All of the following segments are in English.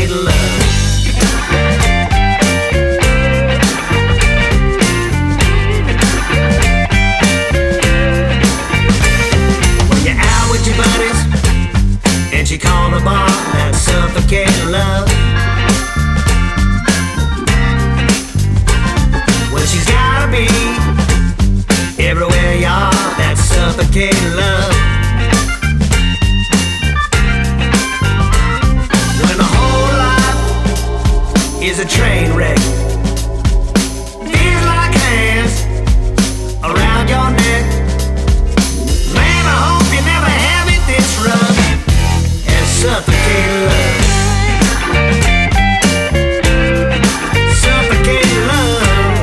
suffocating love. When you're out with your buddies and she called the bar, that's suffocating love. Well, she's gotta be everywhere you are, that's suffocating love. When the whole life is a train wreck, feels like hands around your neck. Man, I hope you never have it this rough as suffocating love. Suffocating love.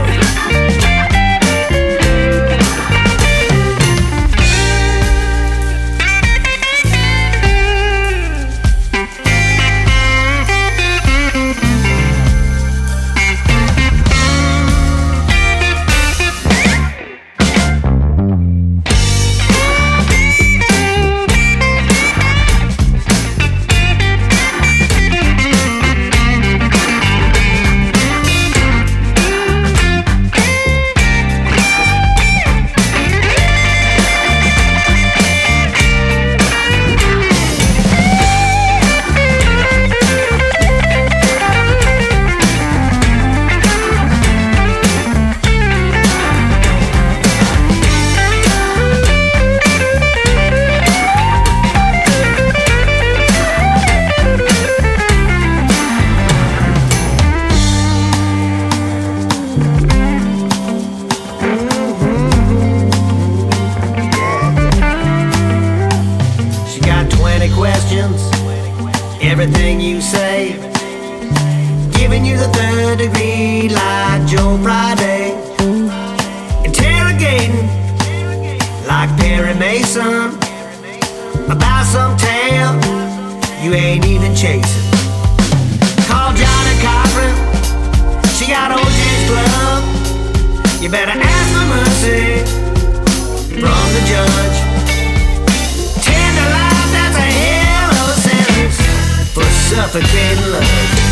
Questions, everything you say, giving you the third degree like Joe Friday, interrogating like Perry Mason about some tale you ain't even chasing. Call Johnny Cochran, she got OJ's glove. You better ask for mercy from the judge. Suffocating love.